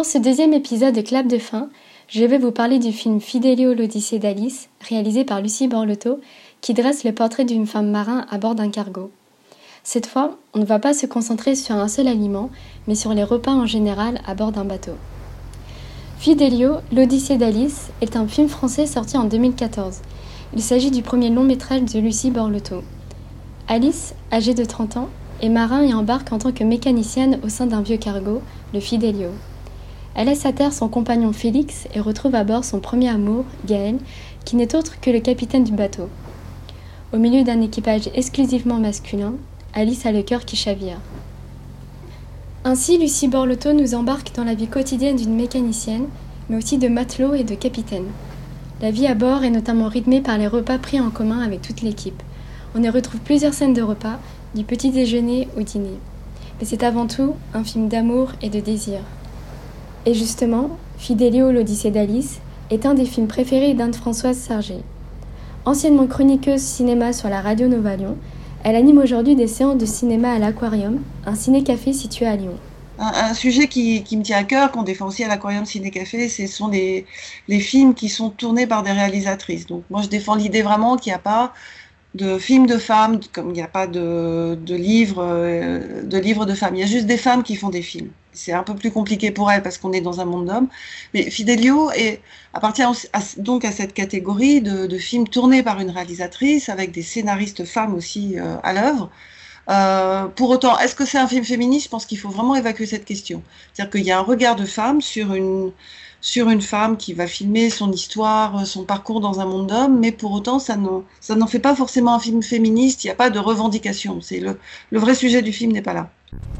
Pour ce deuxième épisode de Clap de fin, je vais vous parler du film Fidelio, l'Odyssée d'Alice, réalisé par Lucie Borlotto, qui dresse le portrait d'une femme marin à bord d'un cargo. Cette fois, on ne va pas se concentrer sur un seul aliment, mais sur les repas en général à bord d'un bateau. Fidelio, l'Odyssée d'Alice est un film français sorti en 2014. Il s'agit du premier long métrage de Lucie Borlotto. Alice, âgée de 30 ans, est marin et embarque en tant que mécanicienne au sein d'un vieux cargo, le Fidelio. Elle laisse à terre son compagnon Félix et retrouve à bord son premier amour, Gaël, qui n'est autre que le capitaine du bateau. Au milieu d'un équipage exclusivement masculin, Alice a le cœur qui chavire. Ainsi, Lucie Borlotto nous embarque dans la vie quotidienne d'une mécanicienne, mais aussi de matelot et de capitaine. La vie à bord est notamment rythmée par les repas pris en commun avec toute l'équipe. On y retrouve plusieurs scènes de repas, du petit déjeuner au dîner. Mais c'est avant tout un film d'amour et de désir. Et justement, Fidelio, l'Odyssée d'Alice est un des films préférés d'Anne-Françoise Sargé. Anciennement chroniqueuse cinéma sur la radio Nova Lyon, elle anime aujourd'hui des séances de cinéma à l'Aquarium, un ciné-café situé à Lyon. Un sujet qui me tient à cœur, qu'on défend aussi à l'Aquarium Ciné-Café, ce sont les films qui sont tournés par des réalisatrices. Donc moi, je défends l'idée vraiment qu'il n'y a pas de films de femmes, comme il n'y a pas de livres de femmes. Il y a juste des femmes qui font des films. C'est un peu plus compliqué pour elles parce qu'on est dans un monde d'hommes. Mais Fidelio appartient donc à cette catégorie de films tournés par une réalisatrice, avec des scénaristes femmes aussi à l'œuvre. Pour autant, est-ce que c'est un film féministe ? Je pense qu'il faut vraiment évacuer cette question. C'est-à-dire qu'il y a un regard de femme sur une femme qui va filmer son histoire, son parcours dans un monde d'hommes, mais pour autant, ça n'en fait pas forcément un film féministe, il n'y a pas de revendication. Le vrai sujet du film n'est pas là.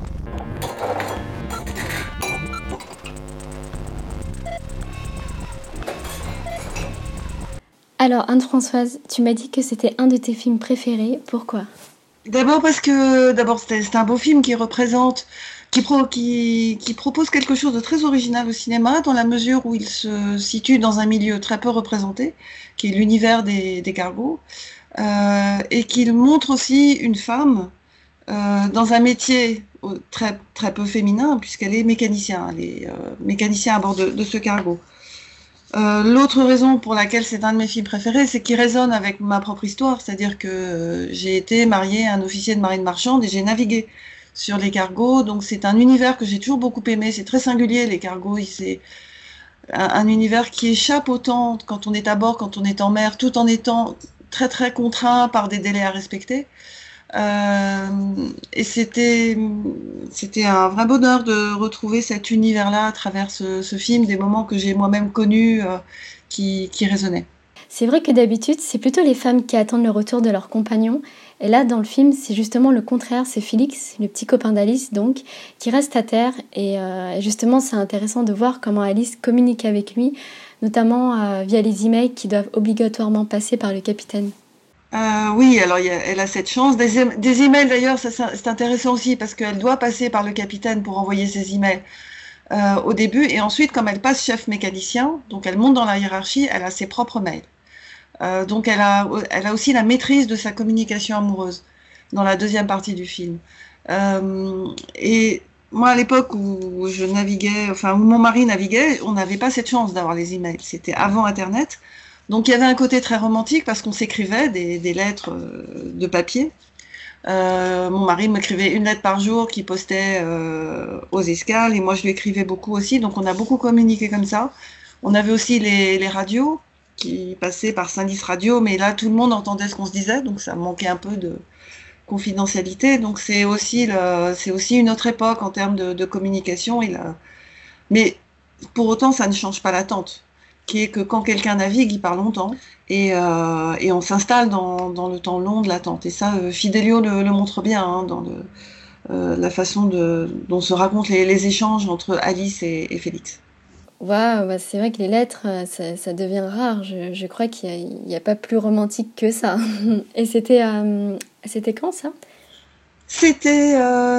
Alors Anne-Françoise, tu m'as dit que c'était un de tes films préférés, pourquoi ? D'abord parce que c'est un beau film qui représente, qui propose quelque chose de très original au cinéma, dans la mesure où il se situe dans un milieu très peu représenté, qui est l'univers des cargos, et qu'il montre aussi une femme dans un métier très, très peu féminin, puisqu'elle est mécanicien, mécanicien à bord de ce cargo. L'autre raison pour laquelle c'est un de mes films préférés, c'est qu'il résonne avec ma propre histoire, c'est-à-dire que j'ai été mariée à un officier de marine marchande et j'ai navigué sur les cargos, donc c'est un univers que j'ai toujours beaucoup aimé, c'est très singulier les cargos, c'est un univers qui échappe au temps quand on est à bord, quand on est en mer, tout en étant très très contraint par des délais à respecter. Et c'était un vrai bonheur de retrouver cet univers-là à travers ce film, des moments que j'ai moi-même connus qui résonnaient. C'est vrai que d'habitude, c'est plutôt les femmes qui attendent le retour de leur compagnon. Et là, dans le film, c'est justement le contraire. C'est Félix, le petit copain d'Alice, donc, qui reste à terre. Et justement, c'est intéressant de voir comment Alice communique avec lui, notamment via les emails qui doivent obligatoirement passer par le capitaine. Oui, alors elle a cette chance. Des emails d'ailleurs, c'est intéressant aussi parce qu'elle doit passer par le capitaine pour envoyer ses emails au début. Et ensuite, comme elle passe chef mécanicien, donc elle monte dans la hiérarchie, elle a ses propres mails. Donc elle a aussi la maîtrise de sa communication amoureuse dans la deuxième partie du film. Et moi, à l'époque où je naviguais, où mon mari naviguait, on n'avait pas cette chance d'avoir les emails. C'était avant Internet. Donc il y avait un côté très romantique parce qu'on s'écrivait des lettres de papier. Mon mari m'écrivait une lettre par jour qu'il postait aux escales et moi je lui écrivais beaucoup aussi. Donc on a beaucoup communiqué comme ça. On avait aussi les radios qui passaient par Saint-Lys Radio, mais là tout le monde entendait ce qu'on se disait, donc ça manquait un peu de confidentialité. Donc c'est aussi une autre époque en termes de communication. Mais pour autant ça ne change pas l'attente, qui est que quand quelqu'un navigue, il part longtemps et on s'installe dans le temps long de l'attente. Et ça, Fidelio le montre bien dans la façon dont se racontent les échanges entre Alice et Félix. Waouh, bah c'est vrai que les lettres, ça devient rare. Je crois qu'il n'y a pas plus romantique que ça. Et c'était quand ça ? C'était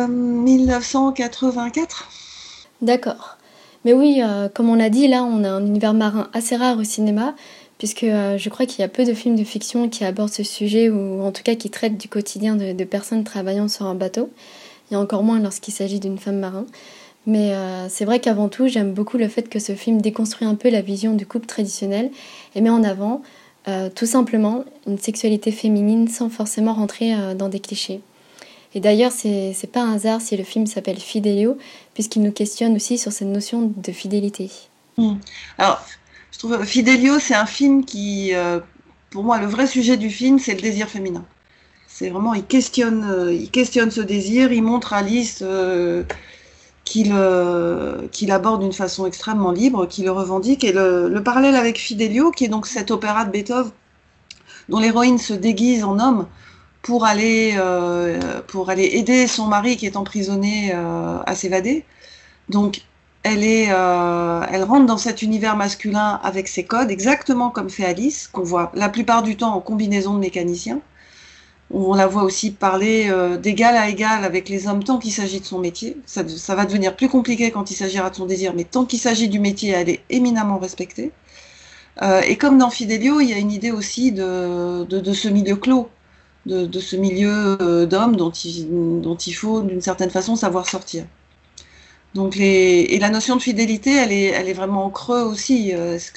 1984. D'accord. Mais oui, comme on l'a dit, là, on a un univers marin assez rare au cinéma, puisque je crois qu'il y a peu de films de fiction qui abordent ce sujet, ou en tout cas qui traitent du quotidien de personnes travaillant sur un bateau, et encore moins lorsqu'il s'agit d'une femme marin. Mais c'est vrai qu'avant tout, j'aime beaucoup le fait que ce film déconstruit un peu la vision du couple traditionnel et met en avant tout simplement une sexualité féminine sans forcément rentrer dans des clichés. Et d'ailleurs, c'est pas un hasard si le film s'appelle Fidelio, puisqu'il nous questionne aussi sur cette notion de fidélité. Alors, je trouve Fidelio, c'est un film qui, pour moi, le vrai sujet du film, c'est le désir féminin. C'est vraiment, il questionne ce désir, il montre Alice qu'il aborde d'une façon extrêmement libre, qu'il le revendique. Et le parallèle avec Fidelio, qui est donc cet opéra de Beethoven, dont l'héroïne se déguise en homme pour aller aider son mari qui est emprisonné à s'évader. Donc, elle rentre dans cet univers masculin avec ses codes, exactement comme fait Alice, qu'on voit la plupart du temps en combinaison de mécaniciens. On la voit aussi parler d'égal à égal avec les hommes tant qu'il s'agit de son métier. Ça va devenir plus compliqué quand il s'agira de son désir, mais tant qu'il s'agit du métier, elle est éminemment respectée. Et comme dans Fidelio, il y a une idée aussi de ce milieu clos, de ce milieu d'hommes dont il faut d'une certaine façon savoir sortir. Donc et la notion de fidélité, elle est vraiment en creux aussi.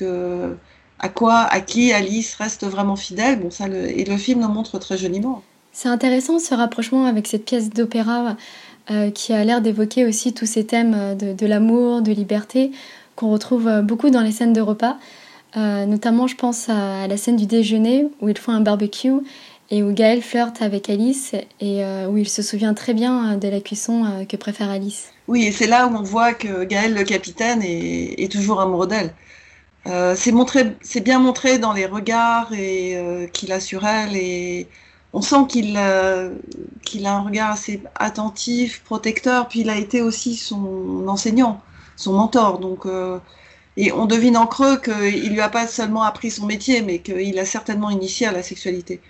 À qui Alice reste vraiment fidèle? Bon, et le film le montre très joliment. C'est intéressant ce rapprochement avec cette pièce d'opéra qui a l'air d'évoquer aussi tous ces thèmes de l'amour, de liberté, qu'on retrouve beaucoup dans les scènes de repas. Notamment, je pense à la scène du déjeuner où ils font un barbecue et où Gaël flirte avec Alice et où il se souvient très bien de la cuisson que préfère Alice. Oui, et c'est là où on voit que Gaël, le capitaine, est toujours amoureux d'elle. C'est bien montré dans les regards qu'il a sur elle, et on sent qu'il a un regard assez attentif, protecteur, puis il a été aussi son enseignant, son mentor. Donc, et on devine en creux qu'il lui a pas seulement appris son métier, mais qu'il a certainement initié à la sexualité.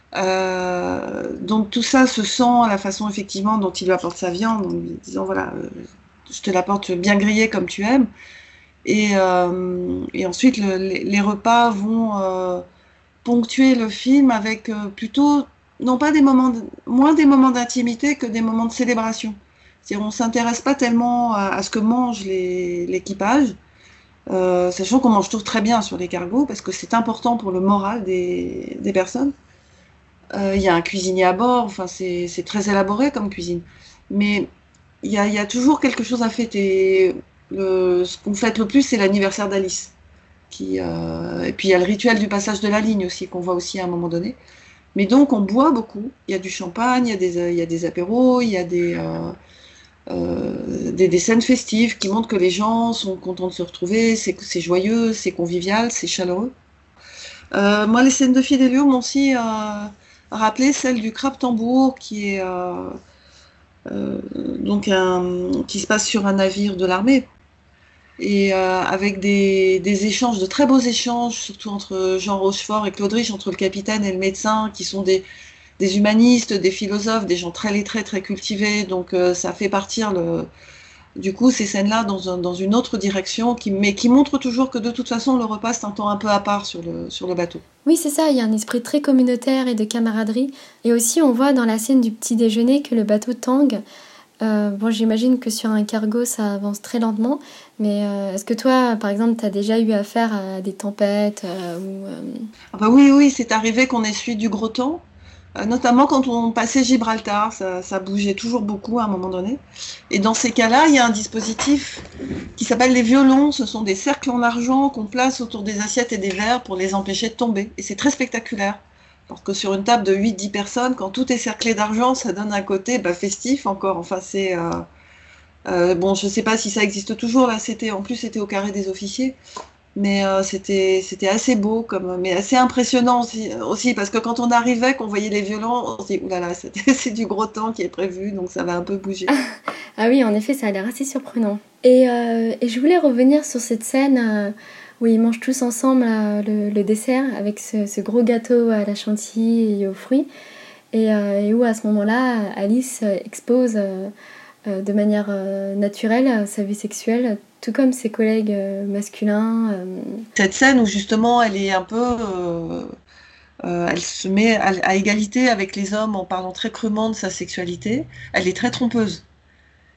Donc tout ça se sent à la façon effectivement dont il lui apporte sa viande, en lui disant voilà, je te l'apporte bien grillée comme tu aimes. Et ensuite, les repas vont ponctuer le film avec plutôt, non pas moins des moments d'intimité que des moments de célébration. C'est-à-dire, on s'intéresse pas tellement à ce que mange l'équipage, sachant qu'on mange tous très bien sur les cargos, parce que c'est important pour le moral des personnes. Il y a un cuisinier à bord, enfin, c'est très élaboré comme cuisine. Mais il y a toujours quelque chose à fêter. Ce qu'on fête le plus, c'est l'anniversaire d'Alice. Et puis il y a le rituel du passage de la ligne aussi, qu'on voit aussi à un moment donné. Mais donc on boit beaucoup. Il y a du champagne, il y a des apéros, il y a des scènes festives qui montrent que les gens sont contents de se retrouver, c'est joyeux, c'est convivial, c'est chaleureux. Moi, les scènes de Fidelio m'ont aussi rappelé celle du crabe-tambour qui est qui se passe sur un navire de l'armée. Et avec des échanges, de très beaux échanges, surtout entre Jean Rochefort et Claude Rich, entre le capitaine et le médecin, qui sont des humanistes, des philosophes, des gens très lettrés, très cultivés. Donc ça fait partir du coup ces scènes-là dans une autre direction, mais qui montre toujours que de toute façon le repas c'est un temps un peu à part sur le bateau. Oui, c'est ça, il y a un esprit très communautaire et de camaraderie. Et aussi on voit dans la scène du petit déjeuner que le bateau tangue. Bon, j'imagine que sur un cargo, ça avance très lentement, mais est-ce que toi, par exemple, tu as déjà eu affaire à des tempêtes Ah bah oui, c'est arrivé qu'on ait suivi du gros temps, notamment quand on passait Gibraltar, ça bougeait toujours beaucoup à un moment donné. Et dans ces cas-là, il y a un dispositif qui s'appelle les violons. Ce sont des cercles en argent qu'on place autour des assiettes et des verres pour les empêcher de tomber. Et c'est très spectaculaire. Parce que sur une table de 8-10 personnes, quand tout est cerclé d'argent, ça donne un côté festif encore. Enfin, bon, je ne sais pas si ça existe toujours, là, en plus c'était au carré des officiers. Mais c'était assez beau, mais assez impressionnant aussi, parce que quand on arrivait, qu'on voyait les violons, on se dit, oulala, c'est du gros temps qui est prévu, donc ça va un peu bouger. Ah oui, en effet, ça a l'air assez surprenant. Et je voulais revenir sur cette scène où ils mangent tous ensemble le dessert avec ce gros gâteau à la chantilly et aux fruits, et où à ce moment-là, Alice expose de manière naturelle sa vie sexuelle, tout comme ses collègues masculins. Cette scène où justement elle est un peu... elle se met à égalité avec les hommes en parlant très crûment de sa sexualité, elle est très trompeuse.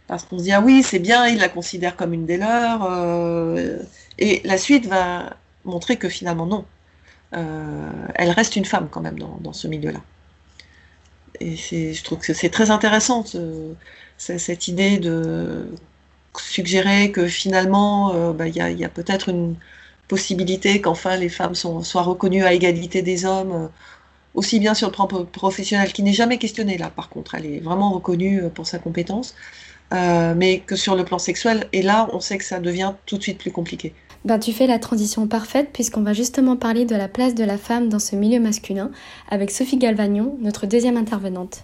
Parce qu'on se dit, ah oui, c'est bien, il la considère comme une des leurs. Et la suite va montrer que finalement, non. Elle reste une femme quand même dans ce milieu-là. Et je trouve que c'est très intéressant, cette idée de suggérer que finalement, il y a peut-être une possibilité qu'enfin les femmes soient reconnues à égalité des hommes, aussi bien sur le plan professionnel, qui n'est jamais questionné là, par contre, elle est vraiment reconnue pour sa compétence, mais que sur le plan sexuel, et là, on sait que ça devient tout de suite plus compliqué. Tu fais la transition parfaite puisqu'on va justement parler de la place de la femme dans ce milieu masculin avec Sophie Galvagnon, notre deuxième intervenante.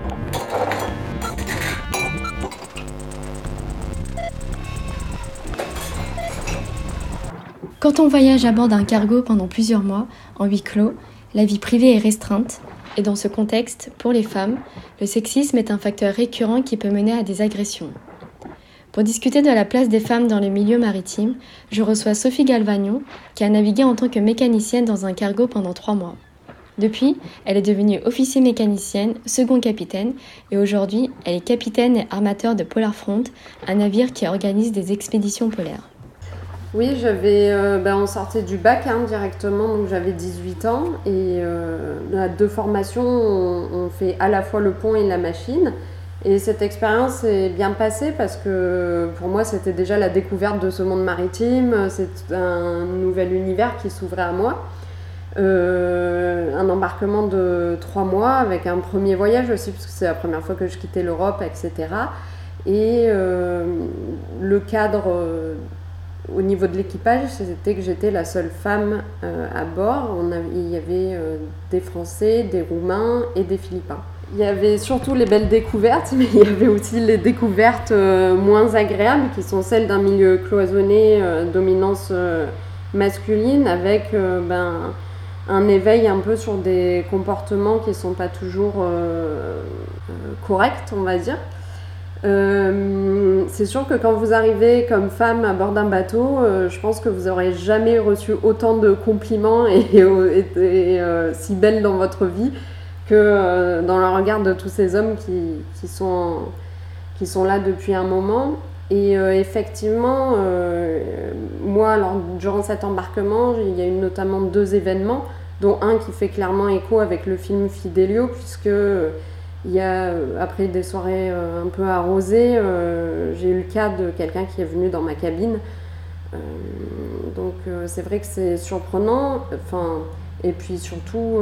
Quand on voyage à bord d'un cargo pendant plusieurs mois, en huis clos, la vie privée est restreinte. Et dans ce contexte, pour les femmes, le sexisme est un facteur récurrent qui peut mener à des agressions. Pour discuter de la place des femmes dans le milieu maritime, je reçois Sophie Galvagnon, qui a navigué en tant que mécanicienne dans un cargo pendant 3 mois. Depuis, elle est devenue officier mécanicienne, second capitaine, et aujourd'hui, elle est capitaine et armateur de Polar Front, un navire qui organise des expéditions polaires. Oui, on sortait du bac directement, donc j'avais 18 ans et à 2 formations, on fait à la fois le pont et la machine. Et cette expérience s'est bien passée parce que pour moi, c'était déjà la découverte de ce monde maritime, c'est un nouvel univers qui s'ouvrait à moi. Un embarquement de 3 mois avec un premier voyage aussi, parce que c'est la première fois que je quittais l'Europe, etc. Et le cadre au niveau de l'équipage, c'était que j'étais la seule femme à bord. Il y avait des Français, des Roumains et des Philippins. Il y avait surtout les belles découvertes, mais il y avait aussi les découvertes moins agréables, qui sont celles d'un milieu cloisonné, dominance masculine, avec un éveil un peu sur des comportements qui ne sont pas toujours corrects, on va dire. C'est sûr que quand vous arrivez comme femme à bord d'un bateau, je pense que vous n'aurez jamais reçu autant de compliments et si belle dans votre vie que dans le regard de tous ces hommes qui sont là depuis un moment. Et effectivement, moi, durant cet embarquement, il y a eu notamment 2 événements, dont un qui fait clairement écho avec le film Fidelio, puisque il y a, après des soirées un peu arrosées, j'ai eu le cas de quelqu'un qui est venu dans ma cabine. Donc c'est vrai que c'est surprenant. Et puis surtout,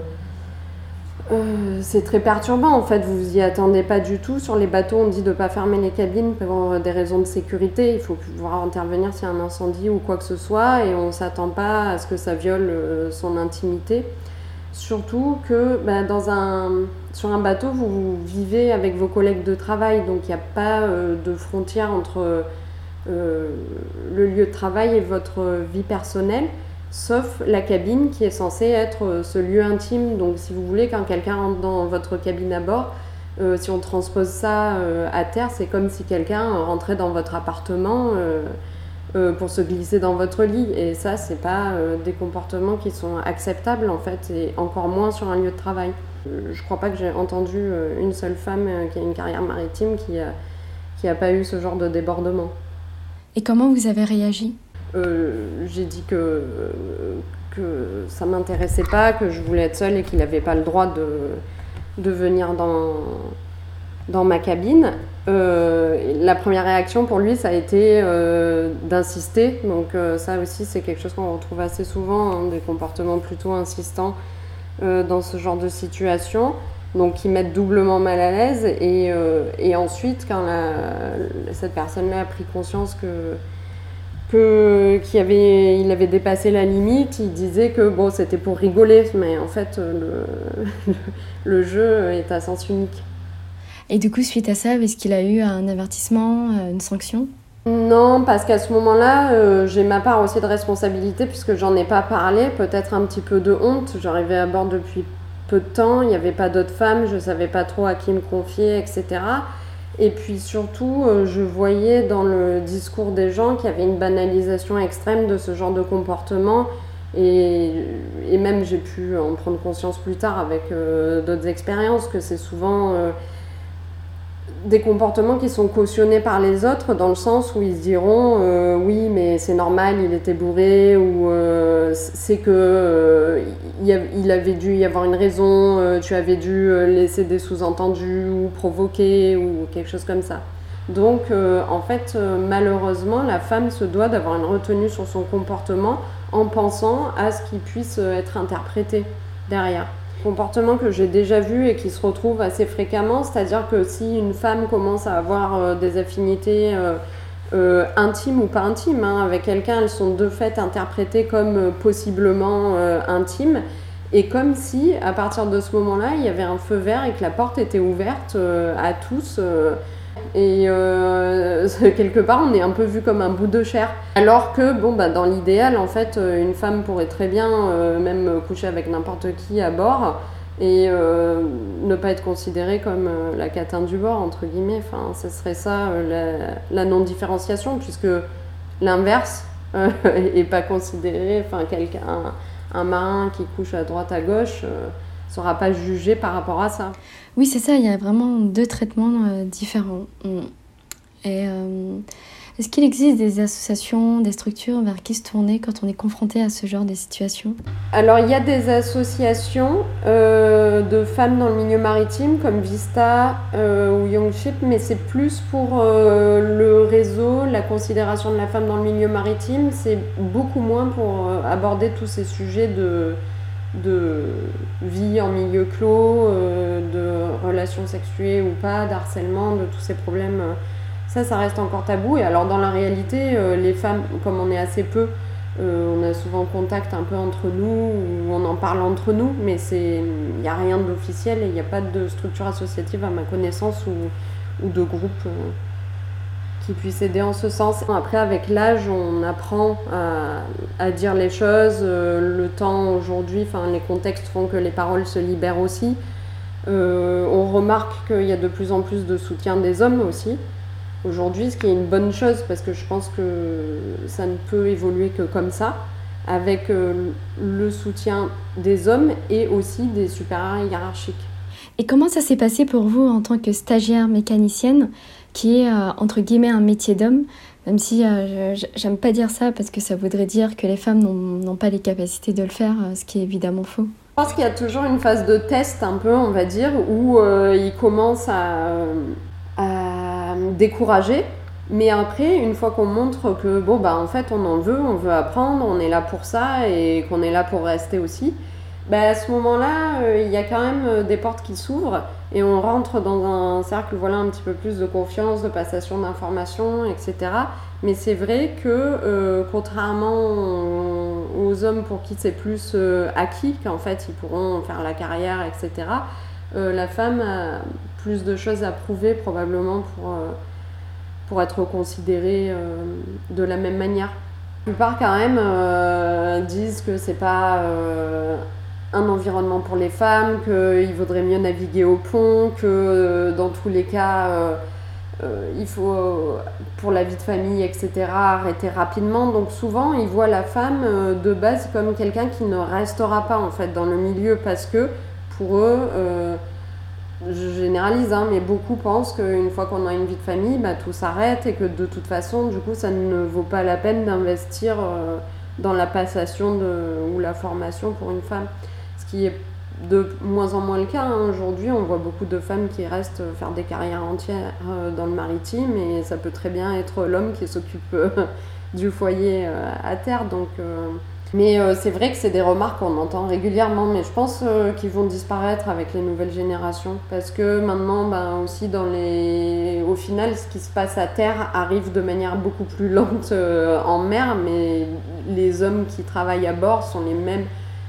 c'est très perturbant. En fait, vous vous y attendez pas du tout. Sur les bateaux, on dit de ne pas fermer les cabines pour des raisons de sécurité. Il faut pouvoir intervenir s'il y a un incendie ou quoi que ce soit. Et on ne s'attend pas à ce que ça viole son intimité. Surtout que sur un bateau, vous vivez avec vos collègues de travail, donc il n'y a pas de frontière entre le lieu de travail et votre vie personnelle, sauf la cabine qui est censée être ce lieu intime. Donc si vous voulez, quand quelqu'un rentre dans votre cabine à bord, si on transpose ça à terre, c'est comme si quelqu'un rentrait dans votre appartement pour se glisser dans votre lit. Et ça, c'est pas des comportements qui sont acceptables en fait, et encore moins sur un lieu de travail. Je crois pas que j'ai entendu une seule femme qui a une carrière maritime qui a pas eu ce genre de débordement. Et comment vous avez réagi ? J'ai dit que ça m'intéressait pas, que je voulais être seule et qu'il n'avait pas le droit de venir dans ma cabine. La première réaction pour lui, ça a été d'insister. Donc ça aussi, c'est quelque chose qu'on retrouve assez souvent, des comportements plutôt insistants dans ce genre de situation. Donc qui mettent doublement mal à l'aise. Et ensuite, quand cette personne-là a pris conscience qu'il avait dépassé la limite, il disait que c'était pour rigoler. Mais en fait, le jeu est à sens unique. Et du coup, suite à ça, est-ce qu'il a eu un avertissement, une sanction ? Non, parce qu'à ce moment-là, j'ai ma part aussi de responsabilité puisque j'en ai pas parlé, peut-être un petit peu de honte. J'arrivais à bord depuis peu de temps, il n'y avait pas d'autres femmes, je savais pas trop à qui me confier, etc. Et puis surtout, je voyais dans le discours des gens qu'il y avait une banalisation extrême de ce genre de comportement. Et même j'ai pu en prendre conscience plus tard avec d'autres expériences, que c'est souvent des comportements qui sont cautionnés par les autres, dans le sens où ils se diront oui, mais c'est normal, il était bourré, ou c'est que il avait dû y avoir une raison, tu avais dû laisser des sous-entendus ou provoquer ou quelque chose comme ça. Donc en fait, malheureusement, la femme se doit d'avoir une retenue sur son comportement en pensant à ce qui puisse être interprété derrière. Comportement que j'ai déjà vu et qui se retrouve assez fréquemment, c'est-à-dire que si une femme commence à avoir des affinités intimes ou pas intimes avec quelqu'un, elles sont de fait interprétées comme possiblement intimes, et comme si à partir de ce moment-là il y avait un feu vert et que la porte était ouverte à tous, et quelque part on est un peu vu comme un bout de chair, alors que dans l'idéal en fait une femme pourrait très bien même coucher avec n'importe qui à bord et ne pas être considérée comme la catin du bord entre guillemets. Enfin, ce serait ça la non-différenciation, puisque l'inverse est pas considéré, enfin un marin qui couche à droite à gauche sera pas jugé par rapport à ça. Oui, c'est ça, il y a vraiment 2 traitements différents. Et est-ce qu'il existe des associations, des structures vers qui se tourner quand on est confronté à ce genre de situation ? Alors, il y a des associations de femmes dans le milieu maritime, comme Vista ou Young Ship, mais c'est plus pour le réseau, la considération de la femme dans le milieu maritime. C'est beaucoup moins pour aborder tous ces sujets de vie en milieu clos, de relations sexuées ou pas, d'harcèlement, de tous ces problèmes. Ça reste encore tabou. Et alors dans la réalité, les femmes, comme on est assez peu, on a souvent contact un peu entre nous, ou on en parle entre nous, mais il n'y a rien d'officiel et il n'y a pas de structure associative à ma connaissance ou de groupe qui puisse aider en ce sens. Après, avec l'âge, on apprend à dire les choses. Le temps aujourd'hui, les contextes font que les paroles se libèrent aussi. On remarque qu'il y a de plus en plus de soutien des hommes aussi aujourd'hui, ce qui est une bonne chose, parce que je pense que ça ne peut évoluer que comme ça, avec le soutien des hommes et aussi des supérieurs hiérarchiques. Et comment ça s'est passé pour vous en tant que stagiaire mécanicienne, qui est entre guillemets un métier d'homme, même si j'aime pas dire ça parce que ça voudrait dire que les femmes n'ont pas les capacités de le faire, ce qui est évidemment faux. Je pense qu'il y a toujours une phase de test un peu, on va dire, où ils commencent à décourager, mais après, une fois qu'on montre que en fait on veut apprendre, on est là pour ça et qu'on est là pour rester aussi, à ce moment-là, il y a quand même des portes qui s'ouvrent et on rentre dans un cercle un petit peu plus de confiance, de passation d'informations, etc. Mais c'est vrai que contrairement aux hommes pour qui c'est plus acquis, qu'en fait ils pourront faire la carrière, etc., la femme a plus de choses à prouver probablement pour être considérée de la même manière. La plupart quand même disent que c'est pas un environnement pour les femmes, qu'il vaudrait mieux naviguer au pont, que dans tous les cas il faut pour la vie de famille, etc., arrêter rapidement. Donc souvent ils voient la femme de base comme quelqu'un qui ne restera pas en fait dans le milieu, parce que pour eux, je généralise, mais beaucoup pensent qu'une fois qu'on a une vie de famille, tout s'arrête et que de toute façon, du coup, ça ne vaut pas la peine d'investir dans la passation ou la formation pour une femme. Ce qui est de moins en moins le cas. Aujourd'hui, on voit beaucoup de femmes qui restent faire des carrières entières dans le maritime, et ça peut très bien être l'homme qui s'occupe du foyer à terre. Donc... Mais c'est vrai que c'est des remarques qu'on entend régulièrement, mais je pense qu'ils vont disparaître avec les nouvelles générations, parce que maintenant aussi au final ce qui se passe à terre arrive de manière beaucoup plus lente en mer, mais les hommes qui travaillent à bord sont les mêmes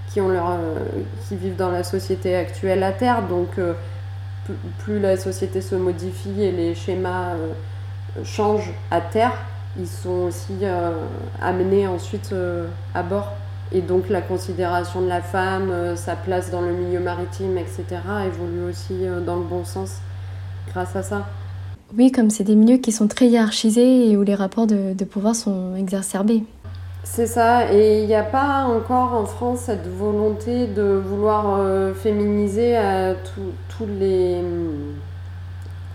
qui vivent dans la société actuelle à terre, donc plus la société se modifie et les schémas changent à terre, ils sont aussi amenés ensuite à bord. Et donc la considération de la femme, sa place dans le milieu maritime, etc., évolue aussi dans le bon sens grâce à ça. Oui, comme c'est des milieux qui sont très hiérarchisés et où les rapports de pouvoir sont exacerbés. C'est ça, et il n'y a pas encore en France cette volonté de vouloir féminiser tous les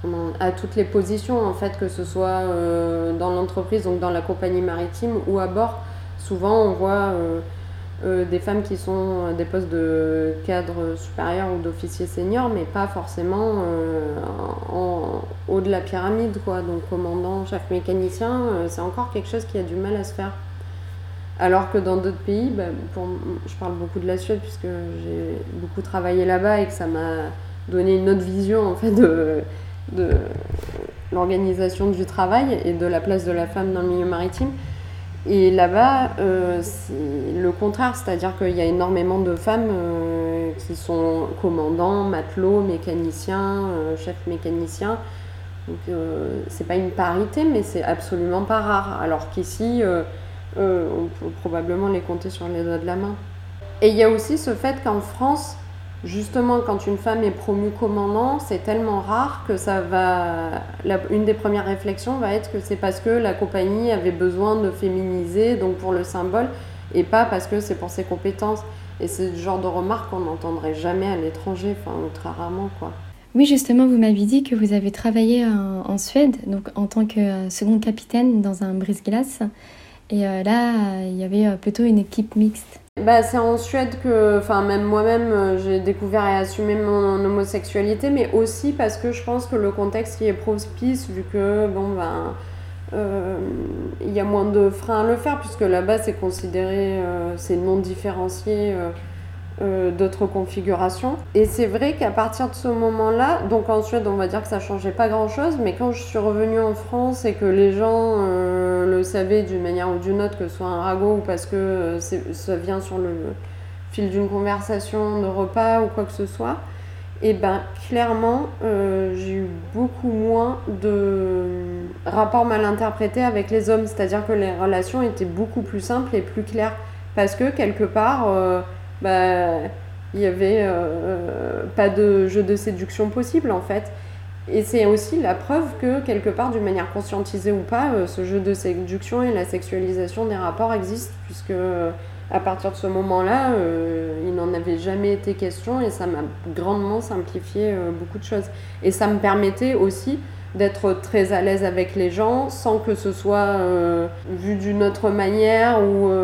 à toutes les positions, en fait, que ce soit dans l'entreprise, donc dans la compagnie maritime ou à bord. Souvent, on voit des femmes qui sont à des postes de cadre supérieur ou d'officier senior, mais pas forcément en haut de la pyramide, quoi. Donc, commandant, chef mécanicien, c'est encore quelque chose qui a du mal à se faire. Alors que dans d'autres pays, je parle beaucoup de la Suède puisque j'ai beaucoup travaillé là-bas et que ça m'a donné une autre vision, en fait, de l'organisation du travail et de la place de la femme dans le milieu maritime. Et là-bas, c'est le contraire, c'est-à-dire qu'il y a énormément de femmes qui sont commandants, matelots, mécaniciens, chefs mécaniciens. Donc c'est pas une parité, mais c'est absolument pas rare. Alors qu'ici, on peut probablement les compter sur les doigts de la main. Et il y a aussi ce fait qu'en France, justement, quand une femme est promue commandant, c'est tellement rare que une des premières réflexions va être que c'est parce que la compagnie avait besoin de féminiser, donc pour le symbole, et pas parce que c'est pour ses compétences. Et c'est le genre de remarque qu'on n'entendrait jamais à l'étranger, ou très rarement, quoi. Oui, justement, vous m'avez dit que vous avez travaillé en Suède, donc en tant que second capitaine dans un brise-glace. Et là, il y avait plutôt une équipe mixte. C'est en Suède que, même moi-même, j'ai découvert et assumé mon homosexualité, mais aussi parce que je pense que le contexte y est propice, vu que, il y a moins de freins à le faire, puisque là-bas, c'est considéré, c'est non différencié d'autres configurations. Et c'est vrai qu'à partir de ce moment-là, donc en Suède, on va dire que ça changeait pas grand-chose, mais quand je suis revenue en France et que les gens le savaient d'une manière ou d'une autre, que ce soit un ragot ou parce que ça vient sur le fil d'une conversation de repas ou quoi que ce soit, et clairement, j'ai eu beaucoup moins de rapports mal interprétés avec les hommes, c'est-à-dire que les relations étaient beaucoup plus simples et plus claires, parce que quelque part, il n'y avait pas de jeu de séduction possible, en fait. Et c'est aussi la preuve que, quelque part, d'une manière conscientisée ou pas, ce jeu de séduction et la sexualisation des rapports existent, puisque à partir de ce moment-là, il n'en avait jamais été question, et ça m'a grandement simplifié beaucoup de choses. Et ça me permettait aussi d'être très à l'aise avec les gens sans que ce soit vu d'une autre manière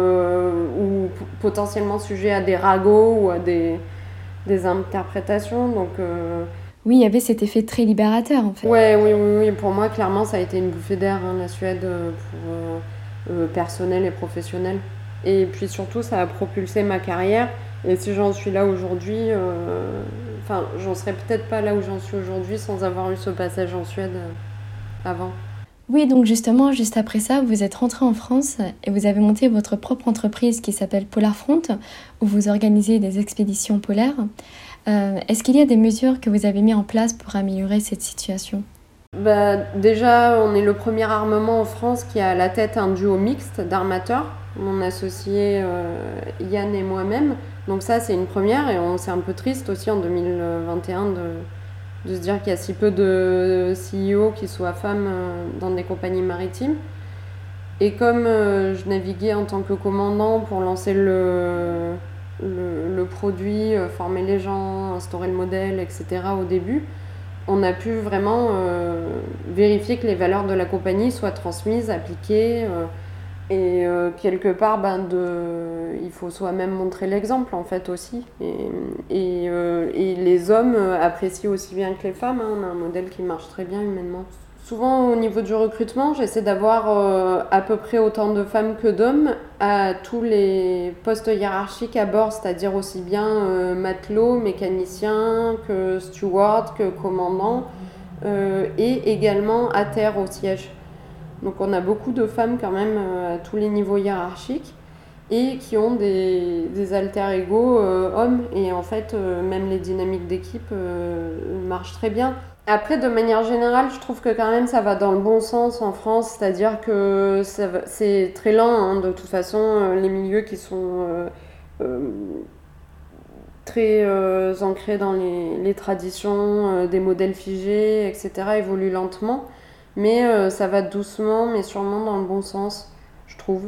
ou potentiellement sujet à des ragots ou à des interprétations. Donc, oui, il y avait cet effet très libérateur, en fait. Oui. Pour moi, clairement, ça a été une bouffée d'air, la Suède, pour personnel et professionnel. Et puis surtout, ça a propulsé ma carrière. Et si j'en suis là aujourd'hui, j'en serais peut-être pas là où j'en suis aujourd'hui sans avoir eu ce passage en Suède avant. Oui, donc justement, juste après ça, vous êtes rentré en France et vous avez monté votre propre entreprise qui s'appelle Polarfront, où vous organisez des expéditions polaires. Est-ce qu'il y a des mesures que vous avez mises en place pour améliorer cette situation ? Déjà, on est le premier armement en France qui a à la tête un duo mixte d'armateurs, mon associé Yann et moi-même. Donc ça, c'est une première, et c'est un peu triste aussi en 2021 de se dire qu'il y a si peu de CEO qui soient femmes dans des compagnies maritimes. Et comme je naviguais en tant que commandant pour lancer le produit, former les gens, instaurer le modèle, etc. au début, on a pu vraiment vérifier que les valeurs de la compagnie soient transmises, appliquées, et quelque part, il faut soi-même montrer l'exemple, en fait, aussi. Et les hommes apprécient aussi bien que les femmes. On a un modèle qui marche très bien humainement. Souvent, au niveau du recrutement, j'essaie d'avoir à peu près autant de femmes que d'hommes à tous les postes hiérarchiques à bord, c'est-à-dire aussi bien matelot, mécanicien, que steward, que commandant, et également à terre au siège. Donc on a beaucoup de femmes quand même à tous les niveaux hiérarchiques et qui ont des alter ego hommes. Et en fait, même les dynamiques d'équipe marchent très bien. Après, de manière générale, je trouve que quand même ça va dans le bon sens en France, c'est-à-dire que c'est très lent, de toute façon, les milieux qui sont très ancrés dans les traditions, des modèles figés, etc., évoluent lentement. Mais ça va doucement, mais sûrement dans le bon sens, je trouve.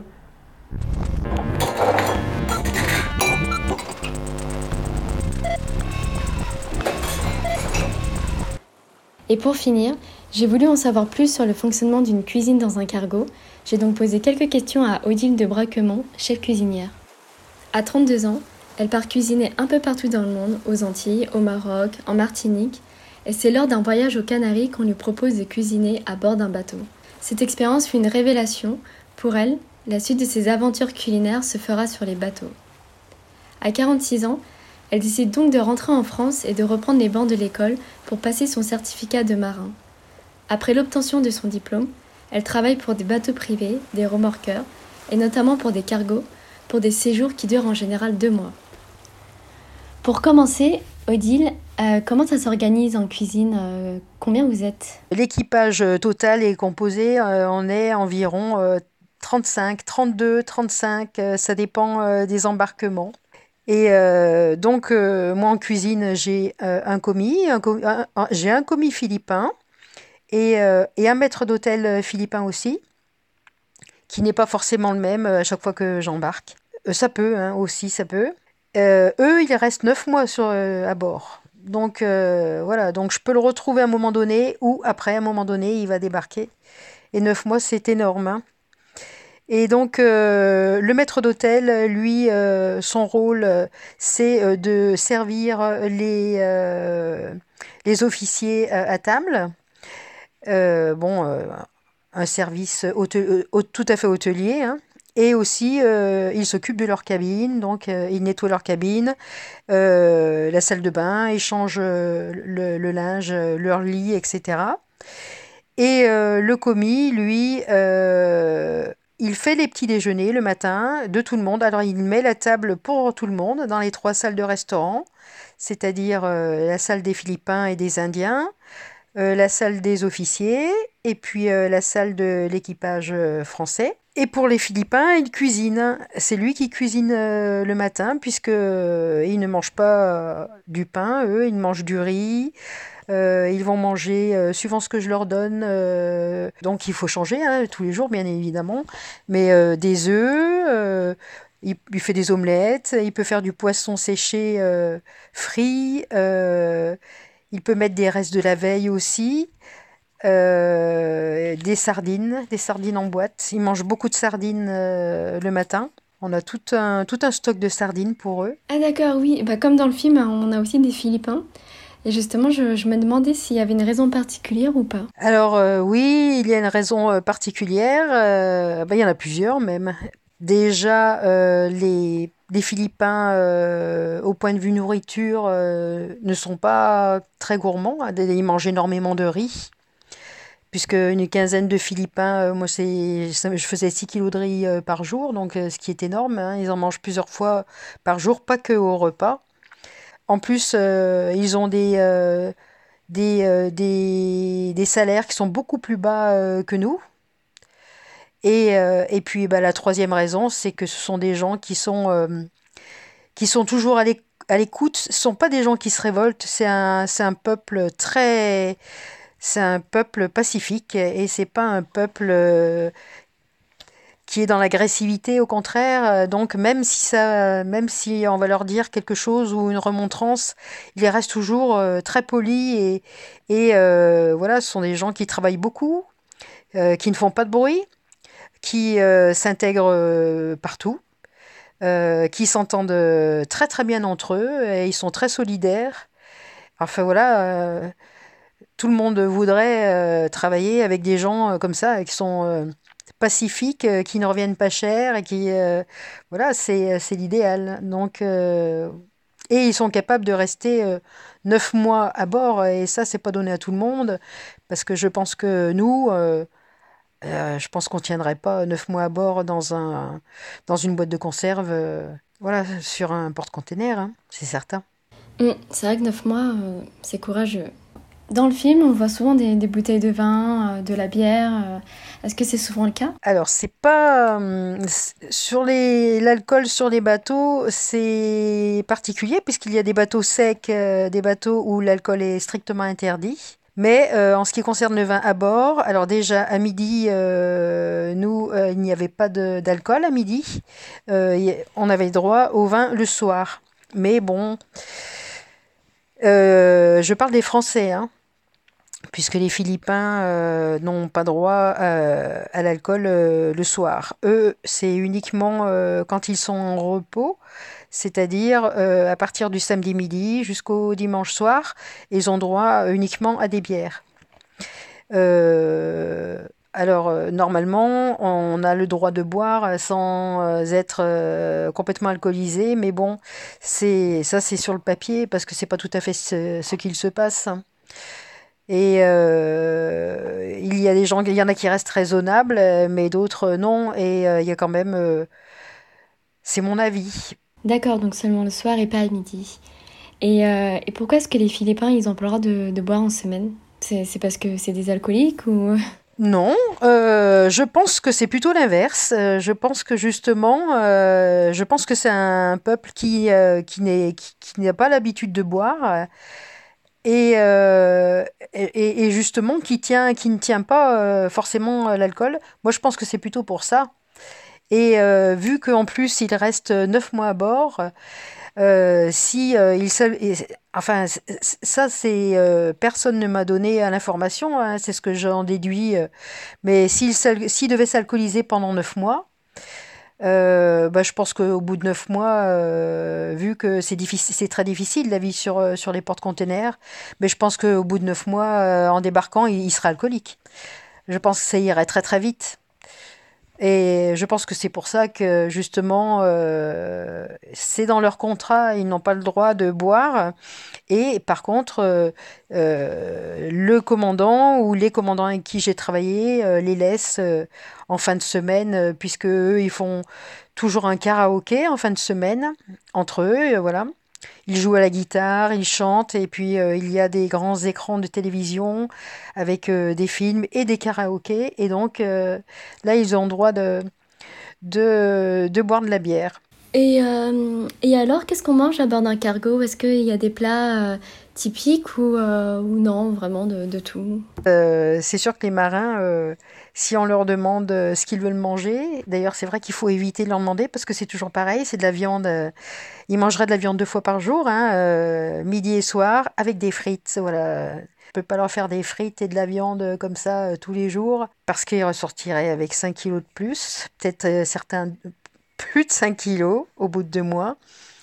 Et pour finir, j'ai voulu en savoir plus sur le fonctionnement d'une cuisine dans un cargo. J'ai donc posé quelques questions à Odile de Braquemont, chef cuisinière. À 32 ans, elle part cuisiner un peu partout dans le monde, aux Antilles, au Maroc, en Martinique, et c'est lors d'un voyage aux Canaries qu'on lui propose de cuisiner à bord d'un bateau. Cette expérience fut une révélation. Pour elle, la suite de ses aventures culinaires se fera sur les bateaux. À 46 ans, elle décide donc de rentrer en France et de reprendre les bancs de l'école pour passer son certificat de marin. Après l'obtention de son diplôme, elle travaille pour des bateaux privés, des remorqueurs, et notamment pour des cargos, pour des séjours qui durent en général 2 mois. Pour commencer, Odile, comment ça s'organise en cuisine? Combien vous êtes? L'équipage total est composé, on est environ 35, 32, 35, ça dépend des embarquements. Et donc, moi en cuisine, j'ai un commis, j'ai un commis philippin et un maître d'hôtel philippin aussi, qui n'est pas forcément le même à chaque fois que j'embarque. Ça peut, hein, aussi, ça peut. Eux, ils restent 9 mois à bord. Donc voilà, donc je peux le retrouver à un moment donné ou après, à un moment donné, il va débarquer. Et 9 mois, c'est énorme, hein. Et donc, le maître d'hôtel, lui, son rôle, c'est de servir les officiers à table. Bon, un service tout à fait hôtelier, hein. Et aussi, il s'occupe de leur cabine, donc il nettoie leur cabine, la salle de bain, il change le linge, leur lit, etc. Et le commis, lui, il fait les petits déjeuners le matin de tout le monde. Alors, il met la table pour tout le monde dans les 3 salles de restaurant, c'est-à-dire la salle des Philippins et des Indiens, la salle des officiers et puis la salle de l'équipage français. Et pour les Philippins, il cuisine. C'est lui qui cuisine le matin puisque ils ne mangent pas du pain, eux, ils mangent du riz. Ils vont manger suivant ce que je leur donne. Donc il faut changer, hein, tous les jours, bien évidemment. Mais des œufs, il fait des omelettes, il peut faire du poisson séché frit. Il peut mettre des restes de la veille aussi. Des sardines en boîte. Ils mangent beaucoup de sardines le matin. On a tout un stock de sardines pour eux. Ah d'accord, oui. Bah, comme dans le film, on a aussi des Philippins. Et justement, je me demandais s'il y avait une raison particulière ou pas. Alors oui, il y a une raison particulière. Il y en a plusieurs même. Déjà, les Philippins, au point de vue nourriture, ne sont pas très gourmands. Ils mangent énormément de riz. Puisque une quinzaine de Philippins, moi je faisais 6 kilos de riz par jour, donc ce qui est énorme, hein. Ils en mangent plusieurs fois par jour, pas que au repas. En plus, ils ont des salaires qui sont beaucoup plus bas que nous. Et puis la troisième raison, c'est que ce sont des gens qui sont toujours à l'écoute. Ce ne sont pas des gens qui se révoltent, c'est un peuple très... C'est un peuple pacifique et c'est pas un peuple qui est dans l'agressivité, au contraire. Donc même si on va leur dire quelque chose ou une remontrance, ils restent toujours très polis et voilà, ce sont des gens qui travaillent beaucoup, qui ne font pas de bruit, qui s'intègrent partout, qui s'entendent très très bien entre eux et ils sont très solidaires. Enfin voilà. Tout le monde voudrait travailler avec des gens comme ça, qui sont pacifiques, qui ne reviennent pas cher et qui, voilà, c'est l'idéal. Donc, et ils sont capables de rester 9 mois à bord et ça, c'est pas donné à tout le monde parce que je pense que nous, je pense qu'on tiendrait pas 9 mois à bord dans une boîte de conserve, voilà, sur un porte-container, hein, c'est certain. C'est vrai que 9 mois, c'est courageux. Dans le film, on voit souvent des bouteilles de vin, de la bière. Est-ce que c'est souvent le cas? Alors, c'est pas sur l'alcool sur les bateaux, c'est particulier puisqu'il y a des bateaux secs, des bateaux où l'alcool est strictement interdit. Mais en ce qui concerne le vin à bord, alors déjà à midi, nous, il n'y avait pas d'alcool à midi. On avait droit au vin le soir. Mais bon, je parle des Français, hein. puisque les Philippins n'ont pas droit à l'alcool le soir. Eux, c'est uniquement quand ils sont en repos, c'est-à-dire à partir du samedi midi jusqu'au dimanche soir, ils ont droit uniquement à des bières. Euh, Normalement, on a le droit de boire sans être complètement alcoolisé, mais bon, c'est sur le papier parce que c'est pas tout à fait ce qu'il se passe. Et il y en a qui restent raisonnables, mais d'autres non. Et il y a quand même, c'est mon avis. D'accord, donc seulement le soir et pas à midi. Et pourquoi est-ce que les Philippins, ils ont pas le droit de boire en semaine? C'est parce que c'est des alcooliques ou... Non, je pense que c'est plutôt l'inverse. Je pense que justement, je pense que c'est un peuple qui n'a pas l'habitude de boire et, euh, et justement qui ne tient pas forcément à l'alcool. Moi, je pense que c'est plutôt pour ça. Et vu qu'en plus il reste 9 mois à bord, si enfin ça c'est personne ne m'a donné l'information, hein, c'est ce que j'en déduis. Mais s'il devait s'alcooliser pendant 9 mois, bah, je pense qu'au bout de 9 mois, vu que c'est difficile, c'est très difficile la vie sur les porte-containers, mais je pense qu'au bout de 9 mois, en débarquant, il sera alcoolique. Je pense que ça irait très très vite. Et je pense que c'est pour ça que justement, c'est dans leur contrat, ils n'ont pas le droit de boire. Et par contre, le commandant ou les commandants avec qui j'ai travaillé les laissent en fin de semaine, puisque eux, ils font toujours un karaoké en fin de semaine entre eux, voilà. Ils jouent à la guitare, ils chantent, et puis il y a des grands écrans de télévision avec des films et des karaokés. Et donc là, ils ont le droit de boire de la bière. Et alors, qu'est-ce qu'on mange à bord d'un cargo? Est-ce qu'il y a des plats typiques ou non, vraiment de tout? C'est sûr que les marins, si on leur demande ce qu'ils veulent manger, d'ailleurs c'est vrai qu'il faut éviter de leur demander parce que c'est toujours pareil, c'est de la viande. Ils mangeraient de la viande 2 fois par jour, hein, midi et soir, avec des frites. Voilà. On peut pas leur faire des frites et de la viande comme ça tous les jours parce qu'ils ressortiraient avec 5 kilos de plus, peut-être certains plus de 5 kilos au bout de 2 mois.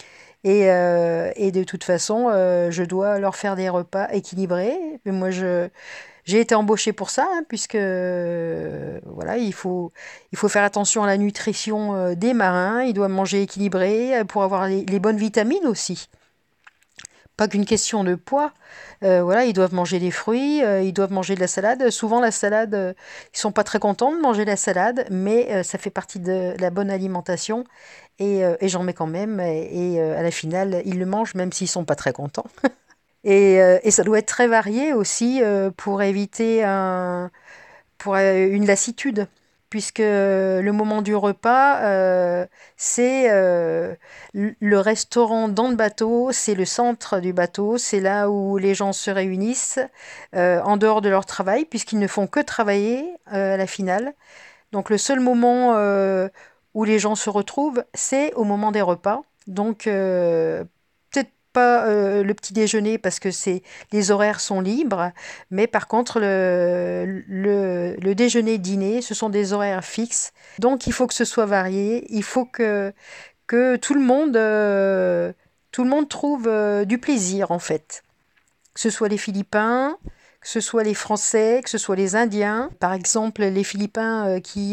Et de toute façon, je dois leur faire des repas équilibrés. Mais moi, j'ai été embauchée pour ça, hein, puisque voilà, il faut faire attention à la nutrition des marins. Ils doivent manger équilibré pour avoir les bonnes vitamines aussi. Pas qu'une question de poids. Voilà, ils doivent manger des fruits, ils doivent manger de la salade. Souvent, la salade, ils sont pas très contents de manger la salade, mais ça fait partie de la bonne alimentation et j'en mets quand même. À la finale, ils le mangent même s'ils sont pas très contents. Et ça doit être très varié aussi pour éviter une lassitude, puisque le moment du repas, c'est le restaurant dans le bateau, c'est le centre du bateau, c'est là où les gens se réunissent en dehors de leur travail, puisqu'ils ne font que travailler à la finale. Donc le seul moment où les gens se retrouvent, c'est au moment des repas. Donc peut-être pas le petit déjeuner parce que les horaires sont libres, mais par contre le déjeuner et dîner, ce sont des horaires fixes. Donc il faut que ce soit varié, il faut que tout le monde trouve du plaisir en fait. Que ce soit les Philippins, que ce soit les Français, que ce soit les Indiens. Par exemple, les Philippins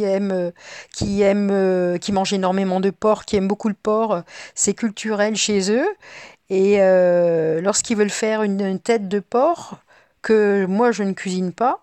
qui mangent énormément de porc, qui aiment beaucoup le porc, c'est culturel chez eux. Et lorsqu'ils veulent faire une tête de porc, que moi je ne cuisine pas,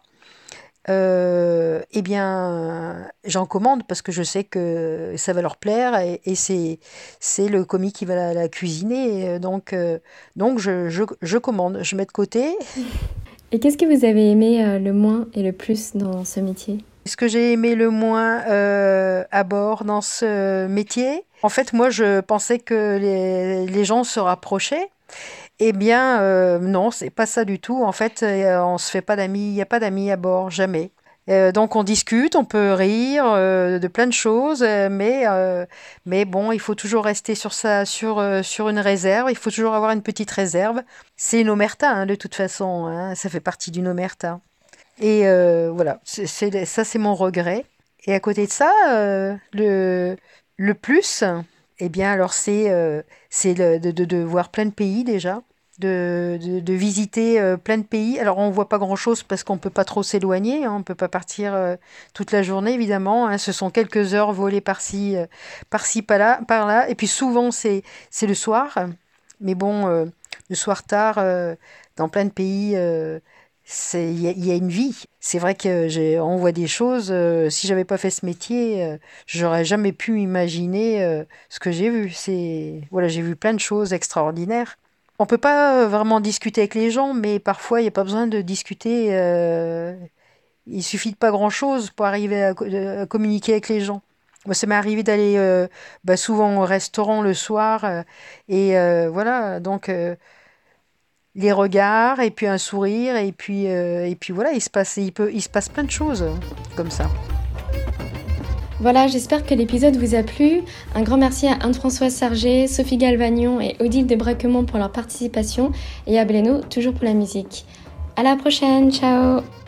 eh bien, j'en commande parce que je sais que ça va leur plaire et c'est le commis qui va la cuisiner. Donc je commande, je mets de côté. Et qu'est-ce que vous avez aimé le moins et le plus dans ce métier? Ce que j'ai aimé le moins à bord dans ce métier, en fait, moi, je pensais que les gens se rapprochaient. Eh bien, non, c'est pas ça du tout. En fait, on se fait pas d'amis, il n'y a pas d'amis à bord, jamais. Donc on discute, on peut rire de plein de choses, mais bon, il faut toujours rester sur une réserve. Il faut toujours avoir une petite réserve. C'est une omerta, hein, de toute façon, hein, ça fait partie d'une omerta. Et voilà, ça c'est mon regret. Et à côté de ça, le plus, eh bien alors c'est de voir plein de pays déjà. De visiter plein de pays. Alors, on ne voit pas grand-chose parce qu'on ne peut pas trop s'éloigner. Hein, on ne peut pas partir toute la journée, évidemment. Hein, ce sont quelques heures volées par-ci, par-là. Et puis, souvent, c'est le soir. Mais bon, le soir tard, dans plein de pays, il y a une vie. C'est vrai on voit des choses. Si j'avais pas fait ce métier, j'aurais jamais pu imaginer ce que j'ai vu. Voilà, j'ai vu plein de choses extraordinaires. On peut pas vraiment discuter avec les gens, mais parfois il n'y a pas besoin de discuter. Il suffit de pas grand-chose pour arriver à communiquer avec les gens. Moi, ça m'est arrivé d'aller souvent au restaurant le soir, voilà. Donc les regards et puis un sourire et puis voilà, il se passe plein de choses comme ça. Voilà, j'espère que l'épisode vous a plu. Un grand merci à Anne-Françoise Sargé, Sophie Galvagnon et Odile de Braquemont pour leur participation et à Bléno, toujours pour la musique. À la prochaine, ciao!